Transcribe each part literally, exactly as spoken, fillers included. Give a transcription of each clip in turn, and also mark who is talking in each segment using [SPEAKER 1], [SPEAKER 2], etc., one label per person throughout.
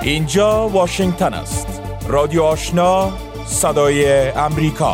[SPEAKER 1] اینجا واشنگتن است. رادیو آشنا، صدای امریکا.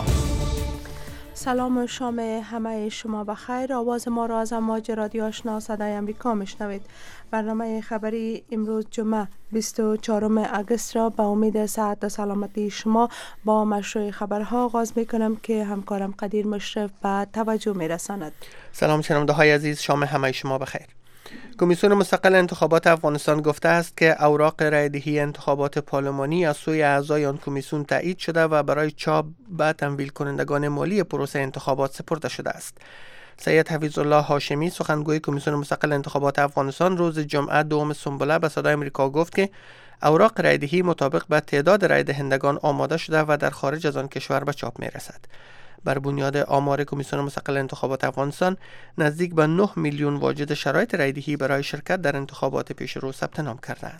[SPEAKER 2] سلام و شام همه شما بخیر. آواز ما را از امواج رادیو آشنا صدای امریکا میشنوید. برنامه خبری امروز جمعه بیست و چهارم اگست را به امید صحت و سلامتی شما با مشروع خبرها آغاز میکنم که همکارم قدیر مشرف به توجه میرساند.
[SPEAKER 3] سلام شنونده های عزیز، شام همه شما بخیر. کمیسیون مستقل انتخابات افغانستان گفته است که اوراق رایدهی انتخابات پارلمانی از سوی اعضای آن کمیسیون تایید شده و برای چاپ به تمویل کنندگان مالی پروسه انتخابات سپرده شده است. سید حفیظ الله هاشمی سخنگوی کمیسیون مستقل انتخابات افغانستان روز جمعه دوم سنبله به صدای امریکا گفت که اوراق رایدهی مطابق به تعداد رای دهندگان آماده شده و در خارج از آن کشور به چاپ می رسد. بر بنیاد آمار کمیسیون مستقل انتخابات افغانستان نزدیک به نه میلیون واجد شرایط رایدهی برای شرکت در انتخابات پیش رو ثبت نام کردند.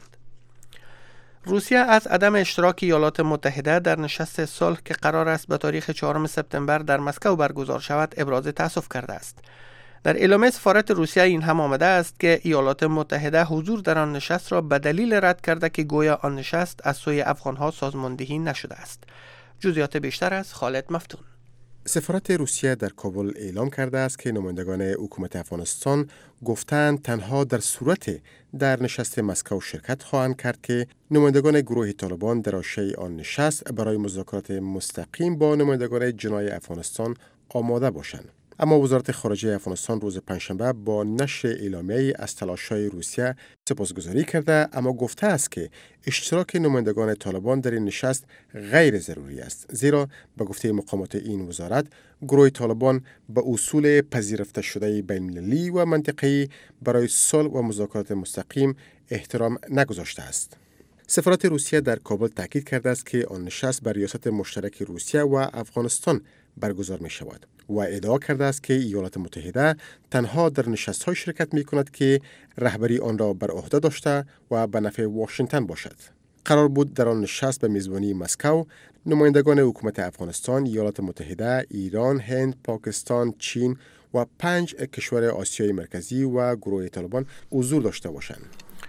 [SPEAKER 3] روسیه از عدم اشتراک ایالات متحده در نشست صلح که قرار است به تاریخ چهارم سپتامبر در مسکو برگزار شود ابراز تأسف کرده است. در اعلامیه سفارت روسیه این هم آمده است که ایالات متحده حضور در آن نشست را به دلیل رد کرده که گویا آن نشست از سوی افغانها سازماندهی نشده است. جزئیات بیشتر از خالد مفتون.
[SPEAKER 4] سفارت روسیه در کابل اعلام کرده است که نمایندگان حکومت افغانستان گفتند تنها در صورت در نشست مسکو شرکت خواهند کرد که نمایندگان گروه طالبان در حاشیه آن نشست برای مذاکرات مستقیم با نمایندگان جنای افغانستان آماده باشند. اما وزارت خارجه افغانستان روز پنجشنبه با نشر اعلامیه‌ای از تلاش‌های روسیه سپاسگزاری کرده، اما گفته است که اشتراک نمایندگان طالبان در این نشست غیر ضروری است، زیرا به گفته مقامات این وزارت گروه طالبان به اصول پذیرفته شده بین‌المللی و منطقه‌ای برای صلح و مذاکرات مستقیم احترام نگذاشته است. سفارت روسیه در کابل تاکید کرده است که آن نشست بر ریاست مشترک روسیه و افغانستان برگزار می شود و ادعا کرده است که ایالات متحده تنها در نشست‌های شرکت می کند که رهبری آن را بر عهده داشته و به نفع واشنگتن باشد. قرار بود در آن نشست به میزبانی مسکو نمایندگان حکومت افغانستان، ایالات متحده، ایران، هند، پاکستان، چین و پنج کشور آسیای مرکزی و گروه طالبان حضور داشته باشند.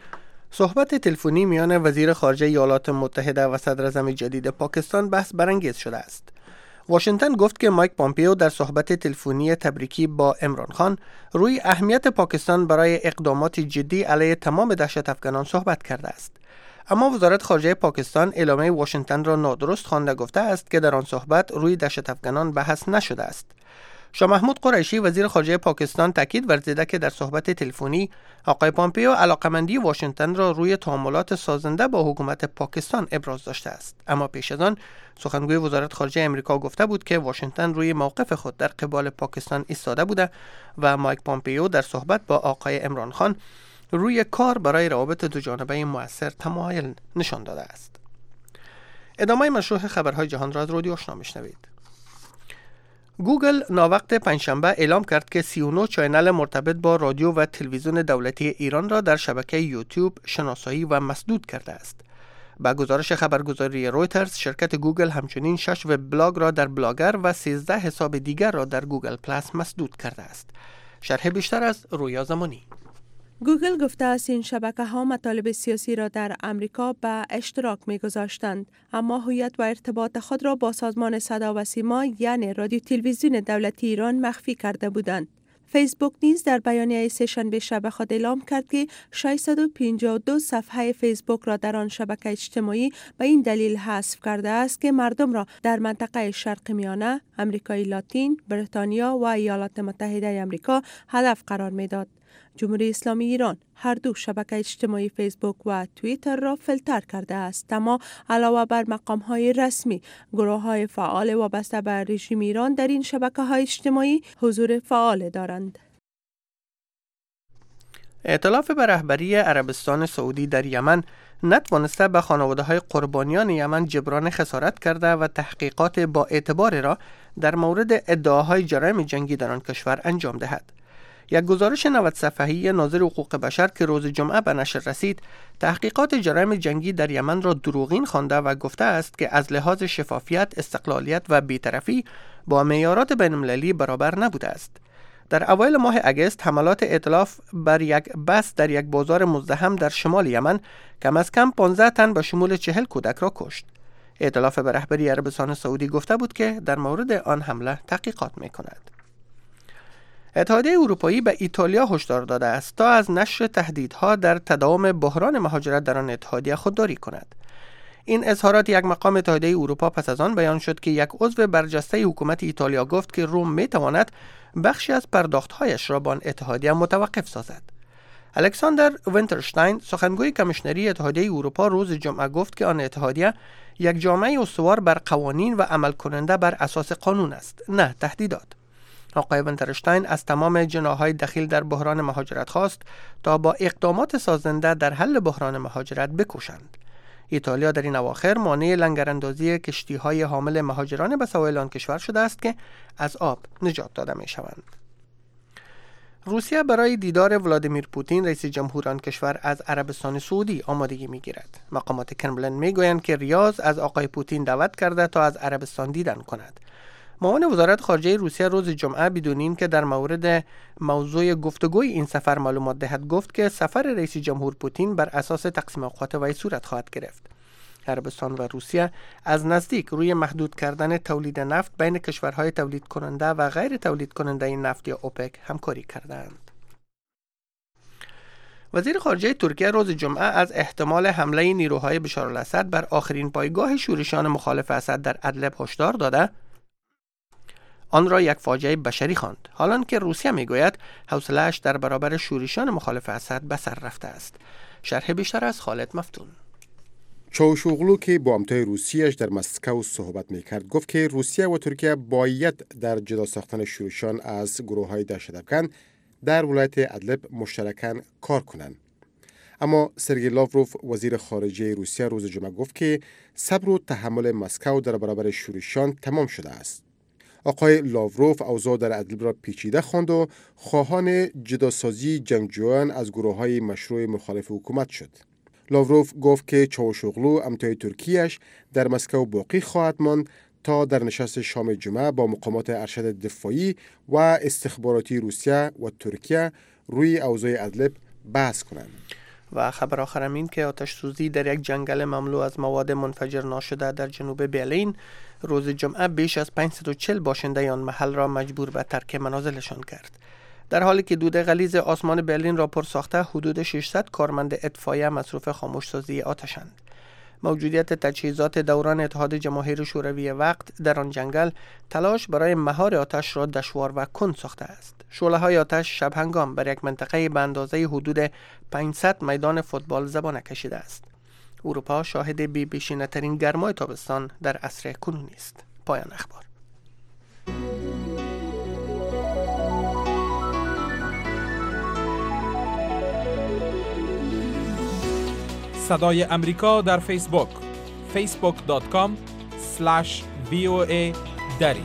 [SPEAKER 3] صحبت تلفنی میان وزیر خارجه ایالات متحده و صدر اعظم جدید پاکستان بحث برانگیز شده است. واشنگتن گفت که مایک پامپیو در صحبت تلفنی تبریکی با عمران خان روی اهمیت پاکستان برای اقدامات جدی علیه تمام دهشت افغانان صحبت کرده است. اما وزارت خارجه پاکستان اعلامیه واشنگتن را نادرست خوانده گفته است که در آن صحبت روی دهشت افغانان بحث نشده است. شاه محمود قریشی وزیر خارجه پاکستان تاکید ورزیده که در صحبت تلفنی آقای پامپیو علاقمندی واشنگتن را روی تعاملات سازنده با حکومت پاکستان ابراز داشته است. اما پیش از آن سخنگوی وزارت خارجه امریکا گفته بود که واشنگتن روی موقف خود در قبال پاکستان ایستاده بوده و مایک پامپیو در صحبت با آقای عمران خان روی کار برای روابط دوجانبه مؤثر تمایل نشان داده است. ادامه مشروع خبرهای جهان را از رادیو آشنا میشنوید. گوگل ناوقت پنجشنبه اعلام کرد که سی و نه چینل مرتبط با رادیو و تلویزیون دولتی ایران را در شبکه یوتیوب شناسایی و مسدود کرده است. با گزارش خبرگزاری رویترز، شرکت گوگل همچنین شش وبلاگ را در بلاگر و سیزده حساب دیگر را در گوگل پلاس مسدود کرده است. شرح بیشتر از رویا زمانی.
[SPEAKER 2] گوگل گفته است این شبکه ها مطالب سیاسی را در امریکا به اشتراک می گذاشتند، اما هویت و ارتباط خود را با سازمان صدا و سیما یعنی رادیو تلویزیون دولتی ایران مخفی کرده بودند. فیسبوک نیز در بیانیه سه‌شنبه شب خود اعلام کرد که ششصد و پنجاه و دو صفحه فیسبوک را در آن شبکه اجتماعی به این دلیل حذف کرده است که مردم را در منطقه شرق میانه، امریکای لاتین، بریتانیا و ایالات متحده آمریکا هدف قرار میداد. جمهوری اسلامی ایران هر دو شبکه اجتماعی فیسبوک و توییتر را فیلتر کرده است، اما علاوه بر مقام‌های رسمی، گروه‌های فعال وابسته به رژیم ایران در این شبکه‌های اجتماعی حضور فعال دارند.
[SPEAKER 3] ائتلاف به رهبری عربستان سعودی در یمن نتوانسته به خانواده‌های قربانیان یمن جبران خسارت کرده و تحقیقات با اعتبار را در مورد ادعاهای جرایم جنگی در آن کشور انجام دهد. یک گزارش نود صفحه‌ای ناظر حقوق بشر که روز جمعه به نشر رسید، تحقیقات جرایم جنگی در یمن را دروغین خوانده و گفته است که از لحاظ شفافیت، استقلالیت و بی‌طرفی با معیارات بین‌المللی برابر نبوده است. در اوایل ماه اگست حملات ائتلاف بر یک بس در یک بازار مزدحم در شمال یمن کم از کم پانزده تن به شمول چهل کودک را کشت. ائتلاف به رهبری عربستان سعودی گفته بود که در مورد آن حمله تحقیقات می‌کند. اتحادیه اروپایی به ایتالیا هشدار داده است تا از نشر تهدیدها در تداوم بحران مهاجرت در آن اتحادیه خودداری کند. این اظهارات یک مقام اتحادیه اروپا پس از آن بیان شد که یک عضو برجسته حکومت ایتالیا گفت که روم میتواند بخشی از پرداختهایش را با آن اتحادیه متوقف سازد. الکساندر وینترشتاین سخنگوی کمیشنری اتحادیه اروپا روز جمعه گفت که آن اتحادیه یک جامعه استوار بر قوانین و عمل کننده بر اساس قانون است، نه تهدیدات. آقای وینترشتاین از تمام جناح‌های دخیل در بحران مهاجرت خواست تا با اقدامات سازنده در حل بحران مهاجرت بکوشند. ایتالیا در این اواخر مانع لنگراندازی کشتی‌های حامل مهاجران به سواحل آن کشور شده است که از آب نجات داده می‌شوند. روسیه برای دیدار ولادیمیر پوتین رئیس جمهور آن کشور از عربستان سعودی آمادگی می‌گیرد. مقامات کرملین می‌گویند که ریاض از آقای پوتین دعوت کرده تا از عربستان دیدن کند. معاون وزارت خارجه روسیه روز جمعه بدون این که در مورد موضوع گفتگوی این سفر معلومات دهد گفت که سفر رئیس جمهور پوتین بر اساس تقسیم اوقات وی صورت خواهد گرفت. عربستان و روسیه از نزدیک روی محدود کردن تولید نفت بین کشورهای تولید کننده و غیر تولید کننده نفت یا اوپک همکاری کردند. وزیر خارجه ترکیه روز جمعه از احتمال حمله نیروهای بشار الاسد بر آخرین پایگاه شورشیان مخالف اسد در ادلب هشدار داده آن را یک فاجعه بشری خواند، حالان که روسیه میگوید حوصله‌اش در برابر شورشیان مخالف اسد به سر رفته است. شرح بیشتر از خالد مفتون.
[SPEAKER 4] چاوشوغلو که با همتای روسیه‌اش در مسکو صحبت میکرد گفت که روسیه و ترکیه باید در جدا ساختن شورشیان از گروه‌های دهشت‌افکن در ولایت ادلب مشترکاً کار کنند. اما سرگئی لاوروف وزیر خارجه روسیه روز جمعه گفت که صبر و تحمل مسکو در برابر شورشیان تمام شده است. آقای لاوروف اوضاع در ادلب را پیچیده خواند و خواهان جداسازی جنگجویان از گروه‌های مشروع مخالف حکومت شد. لاوروف گفت که چاوشوغلو همتای ترکیه‌اش در مسکو باقی خواهد ماند تا در نشست شام جمعه با مقامات ارشد دفاعی و استخباراتی روسیه و ترکیه روی اوضاع ادلب بحث کنند.
[SPEAKER 3] و خبر آخرم این که آتش سوزی در یک جنگل مملو از مواد منفجر ناشده در جنوب برلین روز جمعه بیش از پانصد و چهل باشنده آن محل را مجبور به ترک منازلشان کرد. در حالی که دود غلیظ آسمان برلین را پر ساخته، حدود ششصد کارمند اطفایه مصروف خاموشسازی آتشند. موجودیت تجهیزات دوران اتحاد جماهیر شوروی وقت در آن جنگل تلاش برای مهار آتش را دشوار و کند ساخته است. شعله‌های آتش شب هنگام بر یک منطقه به اندازه حدود پانصد میدان فوتبال زبانه کشیده است. اروپا شاهد بی بیشینه ترین گرمای تابستان در عصر کنونی است. پایان اخبار.
[SPEAKER 1] صدای امریکا در فیسبوک فیسبوک دات کام اسلش وی او ای دری.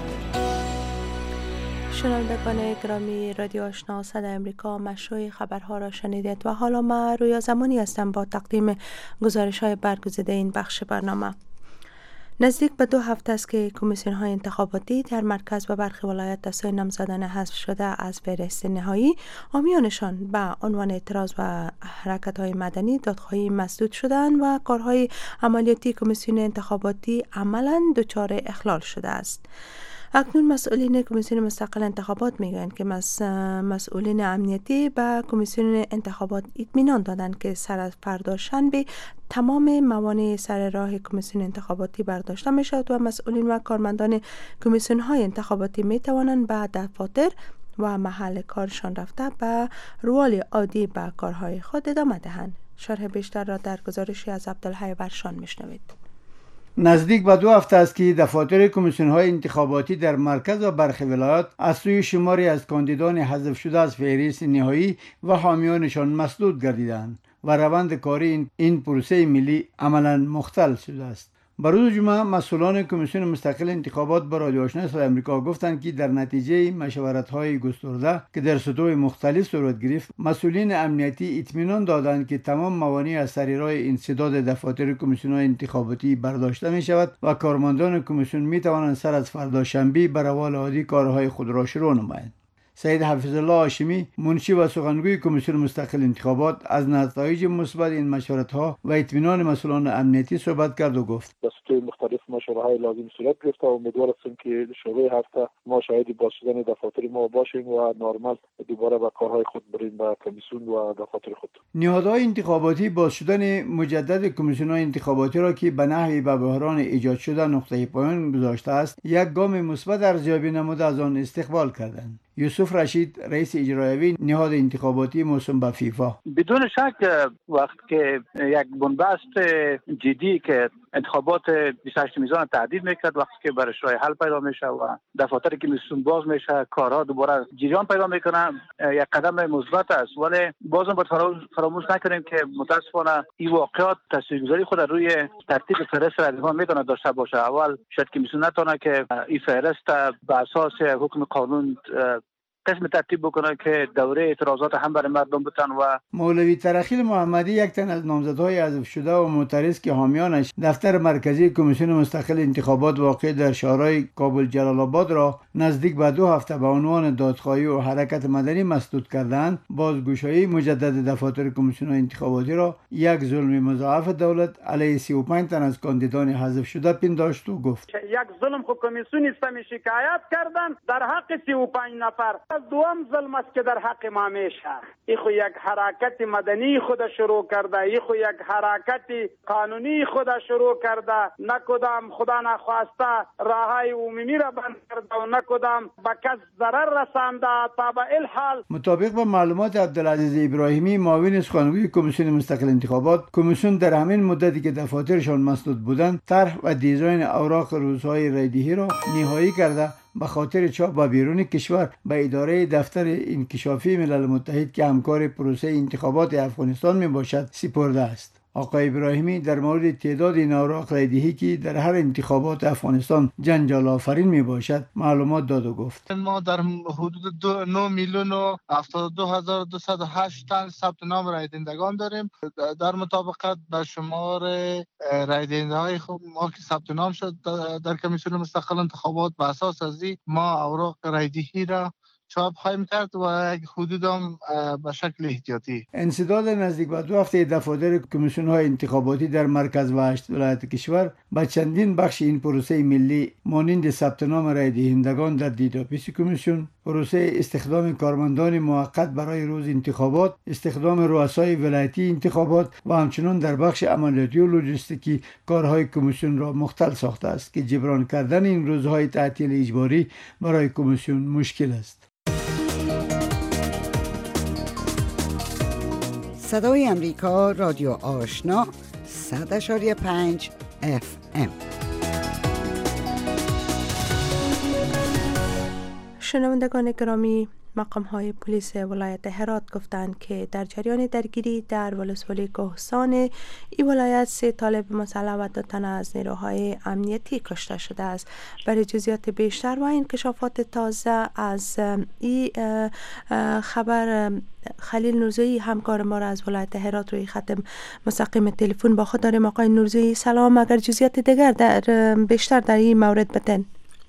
[SPEAKER 2] شنوندگان گرامی رادیو آشنا صدای امریکا، مشروع خبرها را شنیدید و حالا من رویا زمانی هستم با تقدیم گزارش های برگزیده این بخش برنامه. نزدیک به دو هفته است که کمیسیون های انتخاباتی در مرکز و برخی ولایت دستای نامزدان حذف شده از فهرست نهایی حامیانشان به عنوان اعتراض و حرکت های مدنی دادخواهی مسدود شدند و کارهای عملیاتی کمیسیون انتخاباتی عملاً دچار اخلال شده است. اکنون مسئولین کمیسیون مستقل انتخابات میگویند که مس... مسئولین امنیتی به کمیسیون انتخابات اطمینان دادند که سر از فردا شنبه تمام موانع سر راه کمیسیون انتخاباتی برداشته می شود و مسئولین و کارمندان کمیسیون های انتخاباتی می توانند به دفاتر و محل کارشان رفته به روال عادی به کارهای خود ادامه دهند. شرح بیشتر را در گزارشی از عبدالحی ورشان میشنوید.
[SPEAKER 5] نزدیک به دو هفته است که دفاتر کمیسیون‌های انتخاباتی در مرکز و برخی ولایات از سوی شماری از کاندیدان حذف شده از فهرست نهایی و حامیانشان مسدود گردیدند و روند کاری این پروسه ملی عملاً مختل شده است. بر روز جمعه مسئولان کمیسیون مستقل انتخابات با رادیو آشنا صدای آمریکا گفتند که در نتیجه مشورت‌های گسترده که در سطوح مختلف صورت گرفت، مسئولین امنیتی اطمینان دادند که تمام موانع از سر راه انسداد دفاتر کمیسیون‌های انتخاباتی برداشته می‌شود و کارمندان کمیسیون می‌توانند سر از فردا شنبه به روال عادی کارهای خود را شروع نمایند. سید حفیظ الله هاشمی منشی و سخنگوی کمیسیون مستقل انتخابات از نتایج مثبت این مشورت‌ها و اطمینان مسئولان امنیتی صحبت کرد و گفت
[SPEAKER 6] دستور مختلف مشوره‌های لازم صورت گرفت و امیدوار هستیم که شروع هفته ما شاهد باز شدن دفاتر ما باشیم و نرمال دوباره به کارهای خود بریم به کمیسیون و دفاتر خود.
[SPEAKER 5] نهادهای انتخاباتی باز شدن مجدد کمیسیون‌های انتخاباتی را که به نحوی به بحران ایجاد شده نقطه پایان گذاشته است، یک گام مثبت ارزیابی نموده از آن استقبال کردند. یوسف رشید رئیس اجرایی نهاد انتخاباتی موسوم به فیفا:
[SPEAKER 7] بدون شک وقت که یک بنبست جدی که انتخابات بیست و هشت میزان تعدیل میکرد، وقتی که برش راه حل پیدا میشه و دفاتر کمیسیون باز میشه، کارها دوباره جریان پیدا میکنه، یک قدم مثبت است. ولی بازم باید فراموش نکنیم که متاسفانه این واقعات تاثیرگذاری خود روی ترتیب فهرست ردیفان میتونه داشته باشه. اول شاید کمیسیون نتونه که این فهرست به اساس حکم قانون قسم ترتیب بکنه که دوره اعتراضات هم برای مردم بتن. و
[SPEAKER 5] مولوی ترخیل محمدی یک تن از نامزدهای حذف شده و معترض که حامیانش دفتر مرکزی کمیسیون مستقل انتخابات واقع در شهرهای کابل جلال آباد را نزدیک به دو هفته به عنوان دادخواهی و حرکت مدنی مسدود کردند، بازگشایی مجدد دفاتر کمیسیون انتخاباتی را یک ظلم مضاعف دولت علیه سی و پنج تن از کاندیدان حذف شده پنداشت و گفت
[SPEAKER 8] یک ظلم خود کمیسیون است شکایت کردن در حق سی و پنج نفر. دوم ظلم است که در حق ما میشه. ای خو یک حرکت مدنی خود شروع کرده، ای خو یک حرکت قانونی خود شروع کرده، نه کدام خدا نخواسته راههای عمومی را بند کرده و نه کدام به کس ضرر رسانده. تا به این حال
[SPEAKER 5] مطابق با معلومات عبدالعزیز ابراهیمی معاون سخنگوی کمیسیون مستقل انتخابات، کمیسیون در همین مدتی که دفاترشان مسدود بودند طرح و دیزاین اوراق روزهای رایدهی را نهایی کرده به خاطر چاپ و بیرون کشور به اداره دفتر انکشافی ملل متحد که همکار پروسه انتخابات افغانستان می باشد سپرده است. آقای ابراهیمی در مورد تعداد این اوراق رایدهی که در هر انتخابات افغانستان جنجال آفرین می باشد معلومات داد و گفت
[SPEAKER 9] ما در حدود نه میلیون و هفتاد و دو هزار و دویست و هشت تن ثبت نام رای دهندگان داریم. در مطابقت به شمار رای دهنده های خود ما که ثبت نام شد در کمیسیون مستقل انتخابات، به اساس از این ما اوراق رای دهی را چاپ خواهیم کرد و یک حدود هم به شکل احتیاطی.
[SPEAKER 5] انسداد نزدیک به دو هفته دفاتر کمیسیون های انتخاباتی در مرکز و هشت ولایت کشور به چندین بخش این پروسه ملی مانند ثبت نام رای دهندگان در دیتاپیس کمیسیون، پروسه استخدام کارمندان موقت برای روز انتخابات، استخدام رؤسای ولایتی انتخابات و همچنین در بخش عملیاتی و لوجستیکی کارهای کمیسیون را مختل ساخته است که جبران کردن این روزهای تعطیل اجباری برای کمیسیون مشکل است.
[SPEAKER 10] صدای امریکا، رادیو آشنا، صد اشاری پنج اف ام.
[SPEAKER 2] شنوندگان گرامی، مقام‌های پلیس ولایت هرات گفتند که در جریان درگیری در ولسوالی کوهستان این ولایت سه طالب مسلح و دو تن از نیروهای امنیتی کشته شده است. برای جزئیات بیشتر و انکشافات تازه از این خبر خلیل نورزویی همکار ما را از ولایت هرات روی خط مستقیم تلفن با خود داریم. آقای نورزویی سلام، اگر جزئیات دیگر در بیشتر در این مورد بدن.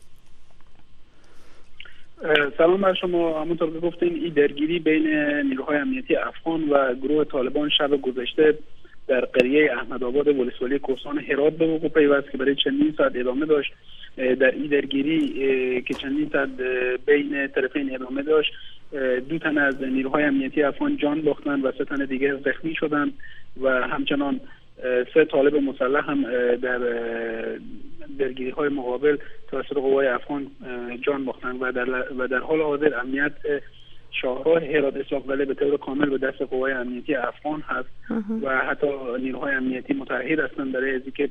[SPEAKER 11] سلام بر شما. همونطور که گفتین این درگیری بین نیروهای امنیتی افغان و گروه طالبان شب گذشته در قریه احمدآباد ولسوالی کوهستان هرات به وقوع پیوست که برای چندین ساعت ادامه داشت. در این درگیری که چندین ساعت بین طرفین ادامه داشت، دو تن از نیروهای امنیتی افغان جان باختند و سه تن دیگر زخمی شدند و همچنان سه طالب مسلح هم در درگیری های مقابل توسط قوای افغان جان باختند و در و در حال حاضر امنیت شاهراه هرات اسحاق به طور کامل به دست قوای امنیتی افغان هست و حتی نیروهای امنیتی متعهد هستند برای از اینکه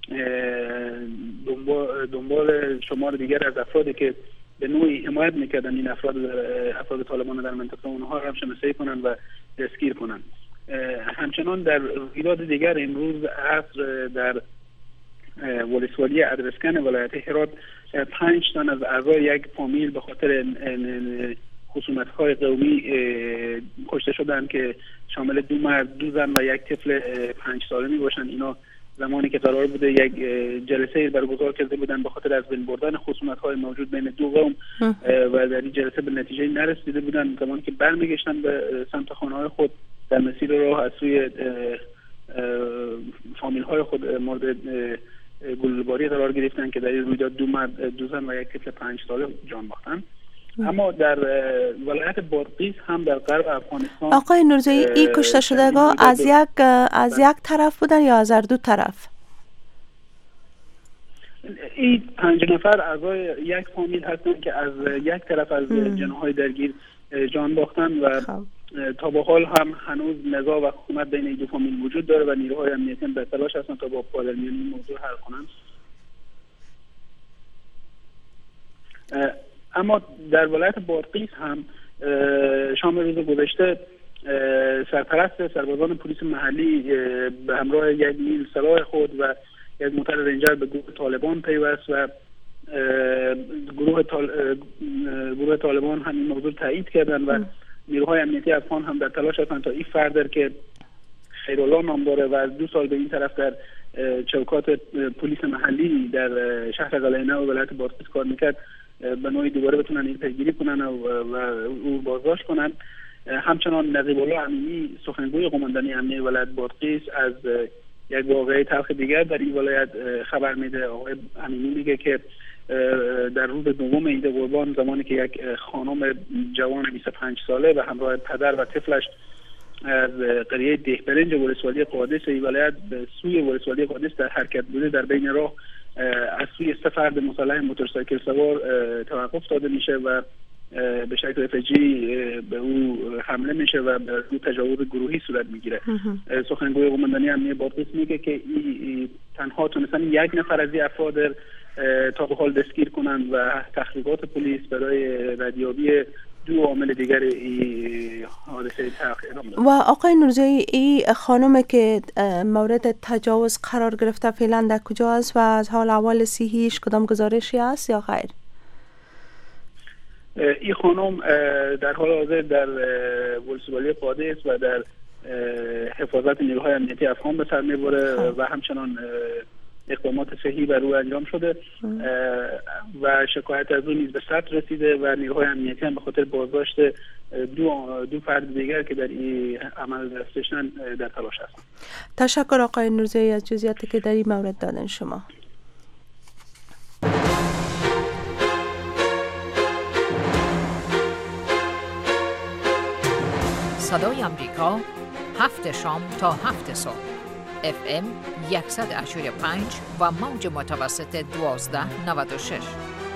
[SPEAKER 11] دنبال دنبال شمار دیگر از افرادی که به نوعی حمایت میکردن این افراد افراد طالبان در منطقه اونها را هم شناسایی کنند و دستگیر کنند. همچنان در رویداد دیگر امروز عصر در ولسوالی ادرسکن ولایت هرات پنج تن از اعضای یک فامیل به خاطر خصومت‌های قومی کشته شدن که شامل دو مرد، دو زن و یک طفل پنج ساله می باشند. اینا زمانی که قرار بوده یک جلسه برگزار کرده بودن به خاطر از بین بردن خصومت‌های موجود بین دو قوم و در این جلسه به نتیجه نرسیده بودن. زمانی که برمیگشتن به سمت خانه‌های خود در مسیر راه از سوی فامیل‌های خود مورد گلوله‌باری قرار گرفتن که در این رویداد دو مرد، دو زن و یک طفل پنج ساله جان باختن. اما در ولایت بادغیس هم در غرب افغانستان
[SPEAKER 2] آقای نورزایی این کشته شدگان از یک از یک طرف بودن یا از هر دو طرف؟
[SPEAKER 11] این پنج نفر اعضای یک فامیل هستند که از یک طرف از جناح‌های درگیر جان باختن و تا به حال هم هنوز نزاع و خصومت بین این دو فامیل وجود داره و نیروهای امنیتی در تلاش هستند تا با پادرمیانی این موضوع حل کنند. اما در ولایت بادغیس هم شام روز گذشته سرپرست سربازان پلیس محلی به همراه یک نیل سلاح خود و یک موتر رنجر به گروه طالبان پیوست و گروه, طال... گروه طالبان هم این موضوع تایید کردن و نیروهای امنیتی افغان هم در تلاش هستند تا این فرد که خیرالله نام داره و از دو سال به این طرف در چوکات پلیس محلی در شهر قلعه نو ولایت بادغیس کار میکرد به نوعی دوباره بتونن این پیگیری کنن و, و او بازداشت کنن. همچنان نقیب الله امینی سخنگوی قماندانی امنیه ولایت بادغیس از یک واقعه تلخ دیگر در این ولایت خبر میده. آقای امینی میگه که در روز دوم عید قربان زمانی که یک خانم جوان بیست و پنج ساله و همراه پدر و طفلش از قریه دهبرنج ولسوالی قادس این ولایت به سوی ولسوالی قادس در حرکت بوده، در بین راه از سوی سه فرد مسلح موتورسایکل سوار توقف داده میشه و به شکل فجی به او حمله میشه و به او تجاوز گروهی صورت میگیره. سخنگوی قماندانی امنیه بادغیس میگه که ای تنها تونستن یک نفر از این افراد تا به حال دستگیر کنند و تحقیقات پلیس برای ردیابی دو عامل دیگر این حادثه تلخ ادامه داد.
[SPEAKER 2] و آقای نورزایی این خانم که مورد تجاوز قرار گرفته فعلا در کجا است و از حال احوال صحیش کدام گزارشی است یا خیر؟
[SPEAKER 11] این خانم در حال حاضر در ولسوالی قادس و در حفاظت نیروهای امنیتی افغان به سر میبره و همچنان اقدامات صحی بر او انجام شده و شکایت از او نیز به ثبت رسیده و نیروهای امنیتی هم به خاطر بازداشت دو دو فرد دیگر که در این عمل دستشن در تلاش هستند.
[SPEAKER 2] تشکر آقای نورزایی از جزئیاتی که در این مورد دادن شما.
[SPEAKER 12] صدای امریکا هفت شام تا هفت صبح اف ام صد و پنج و موج متوسط دوازده نود و شش.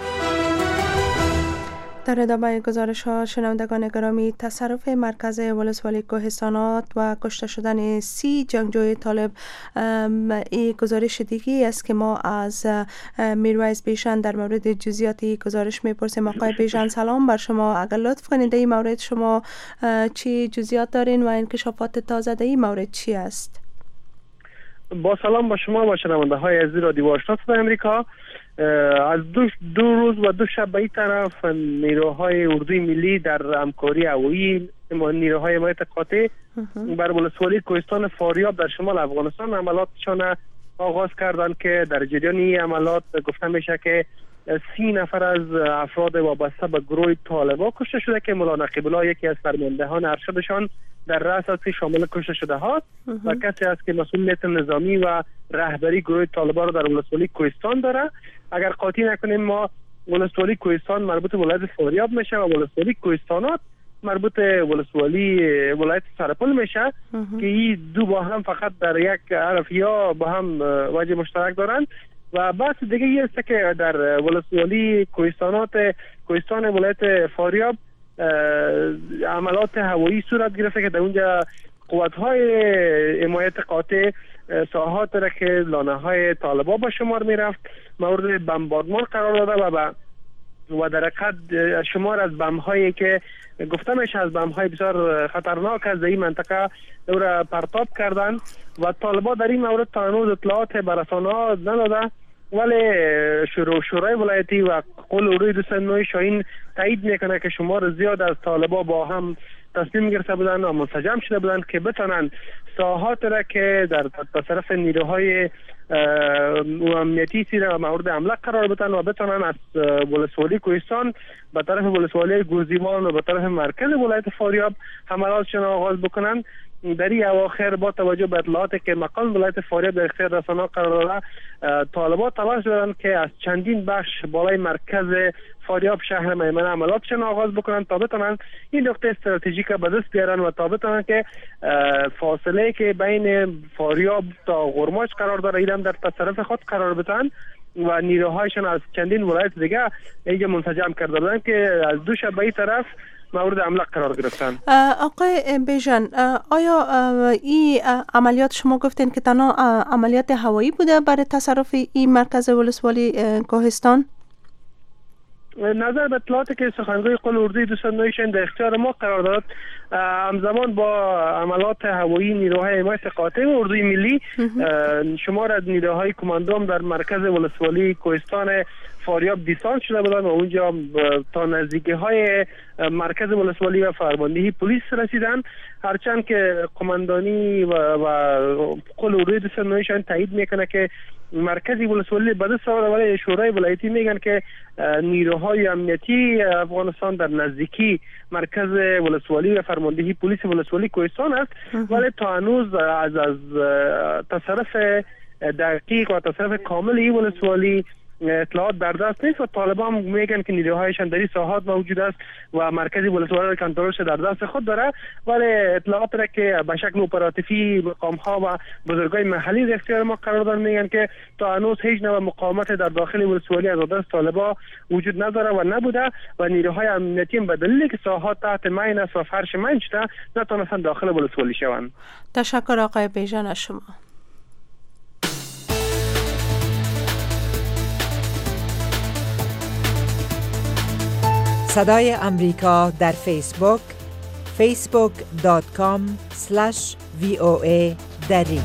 [SPEAKER 2] در ادامه گزارش ها شنوندگان گرامی، تصرف مرکز ولسوالی کوهستانات و کشته شدن سی جنگجوی طالب این گزارش دیگی است که ما از میرویس بیژن در مورد جزئیات این گزارش میپرسیم. آقای بیژن سلام بر شما، اگر لطف کنید این مورد شما چی جزئیات دارین و انکشافات تازه در این مورد چی است؟
[SPEAKER 13] با سلام با شما و شنونده های عزیز رادیو آشنا صدای امریکا. از دو, دو روز و دو شب به این طرف نیروهای اردوی ملی در همکاری هوایی نیروهای حمایت قاطع بر ولسوالی کوهستان فاریاب در شمال افغانستان عملاتشان آغاز کردند که در جریان این عملات گفته میشه که سی نفر از افراد وابسته به گروه طالبان کشته شده که مولا نقیب الله یکی از فرماندهان ارشدشان در رأس از شامل کشته شده هاست و کسی است که مسئولیت نظامی و رهبری گروه طالبان را در ولسوالی کوهستان داره. اگر قاطی نکنیم ما ولسوالی کوهستان مربوط ولایت فاریاب میشه و ولسوالی کوهستانات مربوط ولسوالی ولایت سرپل میشه که این دو با هم فقط در یک حرف یا با هم وجه مشترک دارند. و بحث دیگه این است که در ولسوالی کوهستانات کوهستان ولایت فاریاب عملات هوایی صورت گرفته که در اونجا قوت‌های حمایت قاطع ساحات را که لانه های طالبان به شمار میرفت مورد بمباردمان قرار داده و و در حقیقت شمار از بم هایی که گفته میشه از بم های بسیار خطرناک از این منطقه دور پرتاب کردن و طالبان در این مورد تا هنوز اطلاعات به رسانه‌ها نداده ولی شورای شورای ولایتی و قول اردوی دویست و نه شاهین تایید میکنه که شمار زیاد از طالبا با هم تصمیم گرفته بودند و منسجم شده بودند که بتونن ساحات را که در طرف نیروهای امنیتی سیر مورد حمله قرار بدن و بتونن از ولسوالی کوهستان به طرف ولسوالی گوزیوان و به طرف مرکز ولایت فاریاب حملاتشون آغاز بکنن. در این اواخر با توجه به اطلاعاتی که مقام ولایت فاریاب در اختیار رسانه‌ها قرار داده، طالبان تلاش دارند که از چندین بخش بالای مرکز فاریاب شهر میمنه عملاتشون آغاز بکنن تا بتونن این نقطه استراتژیک به دست بیارن و تا بتونن که فاصله که بین فاریاب تا غرماش قرار داره ایدم در تصرف خود قرار بدن و نیروهایشون از چندین ولایت دیگه اینجا منسجم کرده بودن که از دو شب به این طرف مورد حمله قرار گرفتن.
[SPEAKER 2] آقای بیژن، آیا این عملیات شما گفتین که تنها عملیات هوایی بوده برای تصرف این مرکز ولسوالی کوهستان؟
[SPEAKER 13] نظر به اطلاعاتی که سخنگوی قول اردوی دویست و نه در اختیار ما قرار داد، همزمان با عملات هوایی نیروهای حمایت قاطع اردوی ملی شمار از نیروهای کماندوم در مرکز ولسوالی کوهستان فاریاب دیسان شده بودند و اونجا تا نزدیکی های مرکز ولسوالی و فرماندهی پلیس رسیدن، هرچند که قماندانی و, و قول اردوی دویست و نه تایید میکنه که مرکزی ولسوالی به دست آورده، ولی شورای ولایتی میگن که نیروهای امنیتی افغانستان در نزدیکی مرکز ولسوالی و فرماندهی پلیس ولسوالی کوهستان است، ولی تا هنوز از از تصرف دقیق و تصرف کامل این ولسوالی اطلاعات در دست نیست و طالبان میگن که نیروهایشان در این ساحات موجود است و مرکزی ولسوالی را کنترلش در دست خود داره، ولی اطلاعات را که به شکل اپراتیفی مقام‌ها و بزرگای محلی در اختیار ما قرار دادن میگن که تا هنوز هیچ نوع مقاومت در داخل ولسوالی از دست طالبان وجود نداره و نبوده و نیروهای امنیتی به دلیل که ساحات تحت مین است و فرش مین شده نتونستن داخل ولسوالی شوند.
[SPEAKER 2] تشکر آقای بیژن از شما.
[SPEAKER 14] صدای امریکا در فیسبوک فیسبوک دات کام اسلش وی او ای دری.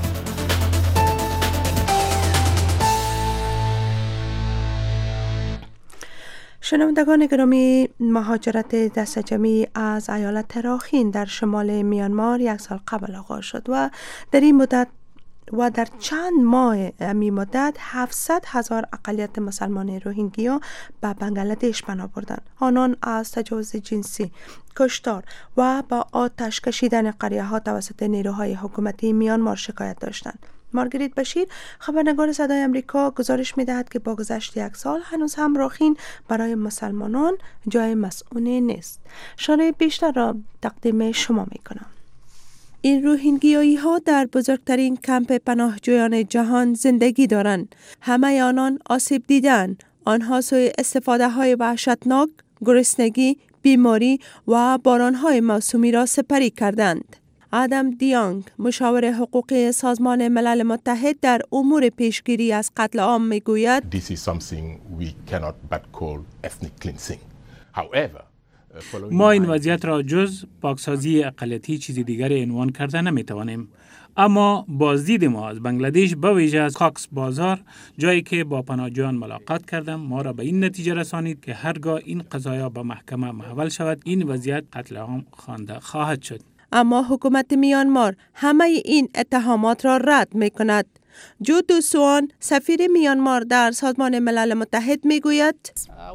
[SPEAKER 2] شنوندگان گرامی، مهاجرت دست جمعی از ایالت راخین در شمال میانمار یک سال قبل آغاز شد و در این مدت و در چند ماه می مدت هفتصد هزار اقلیت مسلمان روهینگیا به بنگلادش پناه بردند. آنان از تجاوز جنسی، کشتار و با آتش کشیدن قریه ها توسط نیروهای حکومتی میانمار شکایت داشتند. مارگریت بشیر، خبرنگار صدای امریکا، گزارش می دهد که با گذشت یک سال هنوز هم راخین برای مسلمانان جای مسئونه نیست. شرح بیشتر را تقدیم شما می کنم. این روهینگیایی ها در بزرگترین کمپ پناهجویان جهان زندگی دارند. همه آنان آسیب دیدن. آنها سوی استفاده های وحشتناک، گرسنگی، بیماری و باران های موسومی را سپری کردند. آدم دیانگ، مشاور حقوقی سازمان ملل متحد در امور پیشگیری از قتل عام میگوید
[SPEAKER 15] This is something we cannot but call ethnic cleansing. However,
[SPEAKER 16] ما این وضعیت را جز پاکسازی اقلیتی چیزی دیگری عنوان کرده نمیتوانیم. اما بازدید ما از بنگلادش به ویژه از کاکس بازار، جایی که با پناهجویان ملاقات کردم، ما را به این نتیجه رسانید که هرگاه این قضایا به محکمه محول شود این وضعیت قتل عام خوانده خواهد شد.
[SPEAKER 2] اما حکومت میانمار همه این اتهامات را رد می کند. جو دو سوان، سفیر میانمار در سازمان ملل متحد می گوید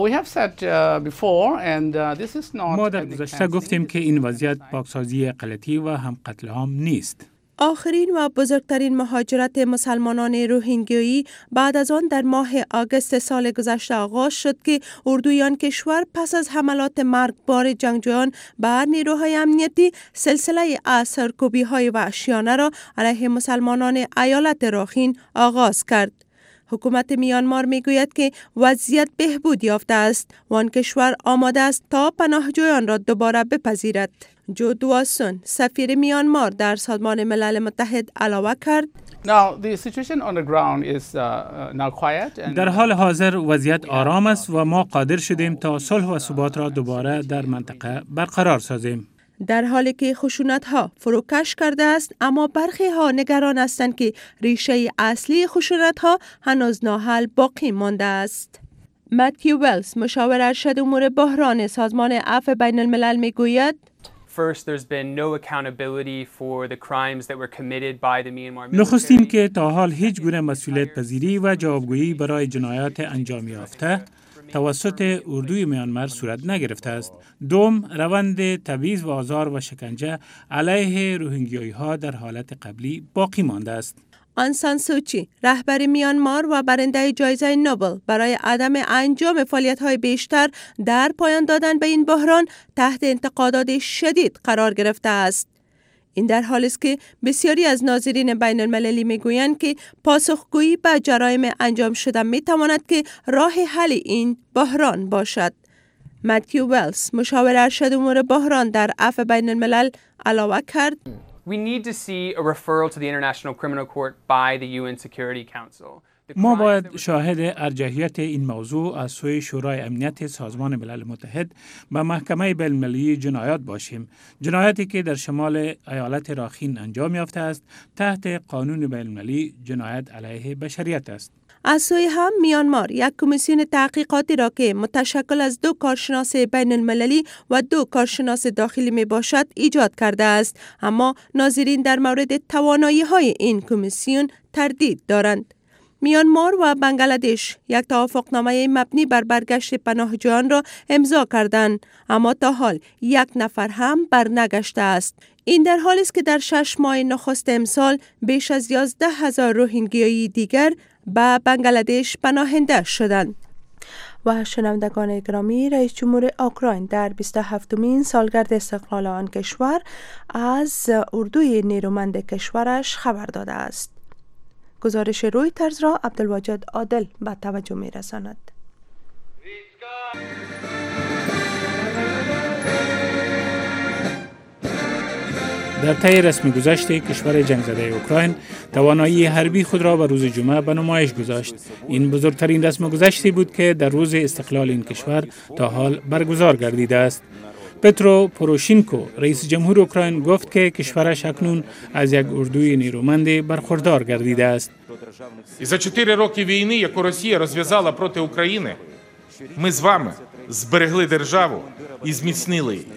[SPEAKER 16] ما در گذشته گفتیم که این وضعیت پاکسازی اقلیتی و هم قتل عام نیست.
[SPEAKER 2] آخرین و بزرگترین مهاجرت مسلمانان روهینگیایی بعد از آن در ماه آگوست سال گذشته آغاز شد که اردوی آن کشور پس از حملات مرگبار جنگجویان بر نیروهای امنیتی سلسله از سرکوبی‌های وحشیانه را علیه مسلمانان ایالت راخین آغاز کرد. حکومت میانمار میگوید که وضعیت بهبود یافته است و آن کشور آماده است تا پناهجویان را دوباره بپذیرد. جو دواسون، سفیر میانمار در سازمان ملل متحد علاوه کرد
[SPEAKER 16] در حال حاضر وضعیت آرام است و ما قادر شدیم تا صلح و ثبات را دوباره در منطقه برقرار سازیم.
[SPEAKER 2] در حالی که خشونت‌ها فروکش کرده است، اما برخی ها نگران هستند که ریشه اصلی خشونت‌ها هنوز ناحل باقی مانده است. متیو ولز، مشاور ارشد امور بحران سازمان عفو بین الملل میگوید:
[SPEAKER 16] نخستین که تا حال هیچ گونه مسئولیت پذیری و جوابگویی برای جنایات انجام یافته توسط اردوی میانمار صورت نگرفته است. دوم، روند تبعیض و آزار و شکنجه علیه روهینگیایی ها در حالت قبلی باقی مانده است.
[SPEAKER 2] آن سان سوچی، رهبر میانمار و برنده جایزه نوبل برای عدم انجام فعالیت‌های بیشتر در پایان دادن به این بحران تحت انتقادات شدید قرار گرفته است. این در حالی است که بسیاری از ناظرین بین المللی میگویند که پاسخگویی به جرایم انجام شده میتواند که راه حل این بحران باشد. متیو ولز، مشاور ارشد امور بحران در عفو بین الملل، علاوه کرد:
[SPEAKER 17] We need to see a referral to the International Criminal Court by the U N Security Council.
[SPEAKER 16] ما باید شاهد ارجحیت این موضوع از سوی شورای امنیت سازمان ملل متحد به محکمه بین‌المللی جنایات باشیم. جنایاتی که در شمال ایالت راخین انجام یافته است تحت قانون بین‌المللی جنایت علیه بشریت است.
[SPEAKER 2] از سوی هم میانمار یک کمیسیون تحقیقاتی را که متشکل از دو کارشناس بین المللی و دو کارشناس داخلی می باشد ایجاد کرده است، اما ناظرین در مورد توانایی های این کمیسیون تردید دارند. میانمار و بنگلادش یک توافقنامه مبنی بر برگشت پناهجویان را امضا کردند، اما تا حال یک نفر هم برنگشته است. این در حالی است که در شش ماه نخست امسال بیش از یازده هزار روهینگیایی دیگر به بنگلادش پناهنده شدند. و شنوندگان گرامی، رئیس جمهور اوکراین در بیست و هفتمین سالگرد استقلال آن کشور از اردوی نیرومند کشورش خبر داده است. گزارش رویترز را عبدالواجد عادل به توجه می رساند.
[SPEAKER 16] در طی رسمی گذشت کشور جنگ زده اوکراین توانایی حربی خود را به روز جمعه به نمایش گذاشت. این بزرگترین رسم گذشتی بود که در روز استقلال این کشور تا حال برگزار گردیده است. پترو پوروشینکو، رئیس جمهور اوکراین، گفت که کشورش اکنون از یک اردوی نیرومند برخوردار گردیده است.
[SPEAKER 18] За чотири роки війни, яку Росія розв'язала проти України, ми з вами зберегли державу і зміцнили її.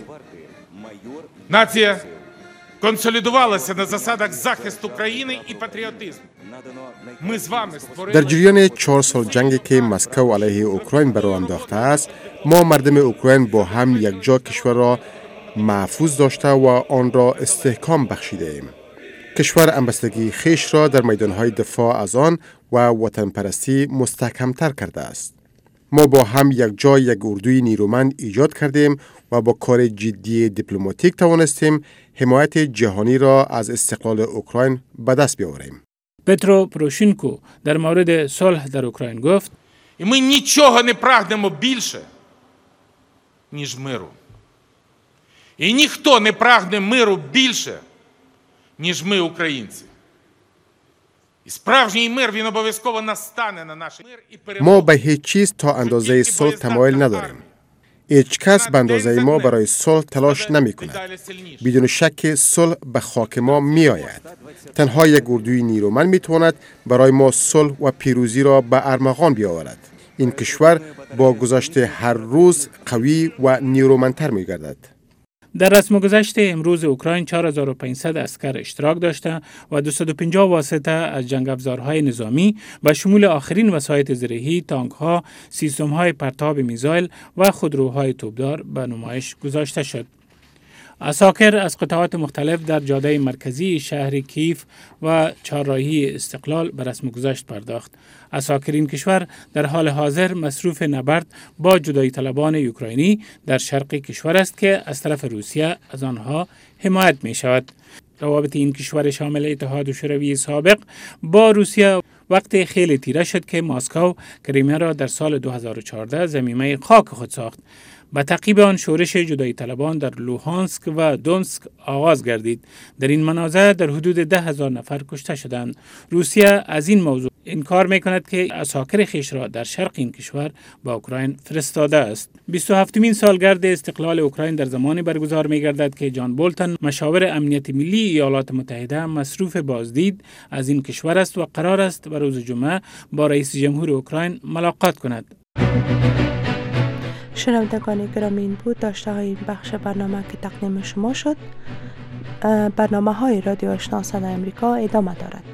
[SPEAKER 18] Нація консолідувалася на засадах захисту країни і патріотизму. Ми з вами створили...
[SPEAKER 4] در جریان چهار سال جنگی که مسکو علیه اوکراین به راه انداخته است، ما مردم اوکراین با هم یک جا کشور را محفوظ داشته و آن را استحکام بخشیده ایم. کشور همبستگی خویش را در میدانهای دفاع از آن و وطن پرستی مستحکمتر کرده است. ما با هم یک جا یک اردوی نیرومند ایجاد کردیم و با کار جدی دیپلماتیک توانستیم حمایت جهانی را از استقلال اوکراین به دست بیاوریم.
[SPEAKER 16] پترو پوروشینکو در مورد صلح در اوکراین گفت:
[SPEAKER 18] І ми нічого не прагнемо більше, ніж миру. І ніхто не прагне миру більше, ніж ми, українці. І справжній мир, він обов'язково настане на наш мир і перемогу.
[SPEAKER 4] ما به هیچ چیز تا اندازه صلح تمایل نداریم. هیچ کس به اندازه ما برای صلح تلاش نمی کند. بدون شک صلح به خاک ما می آید. تنها یک اردوی نیرومند می تواند برای ما صلح و پیروزی را به ارمغان بیاورد. این کشور با گذشت هر روز قوی و نیرومندتر می گردد.
[SPEAKER 16] در رسم گذشت امروز اوکراین چهار هزار و پانصد اسکر اشتراک داشته و دویست و پنجاه واسطه از جنگ افزارهای نظامی و شمول آخرین وسایط زرهی، تانک‌ها، سیستم‌های پرتاب میزایل و خودروهای توپدار به نمایش گذاشته شد. عساکر از قطعات مختلف در جاده مرکزی شهر کیف و چهارراهی استقلال به رسم گذشت پرداخت. عساکرین کشور در حال حاضر مصروف نبرد با جدایی طلبان اوکراینی در شرق کشور است که از طرف روسیه از آنها حمایت می شود. روابط این کشور شامل اتحاد شوروی سابق با روسیه وقت خیلی تیره شد که مسکو کریمیا را در سال دو هزار و چهارده ضمیمه خاک خود ساخت. به تعقیب آن شورش جدایی طلبان در لوهانسک و دونسک آغاز گردید. در این منازعه در حدود ده هزار نفر کشته شدند. روسیه از این موضوع انکار میکند که عساکر خویش را در شرق این کشور به اوکراین فرستاده است. بیست و هفتمین سالگرد استقلال اوکراین در زمانی برگزار می‌گردد که جان بولتن، مشاور امنیت ملی ایالات متحده، مصروف بازدید از این کشور است و قرار است به روز جمعه با رئیس جمهور اوکراین ملاقات کند.
[SPEAKER 2] شنوندگان گرامی، این بود داشته های این بخش برنامه که تقدیم شما شد. برنامه های رادیو آشنا صدای امریکا ادامه دارد.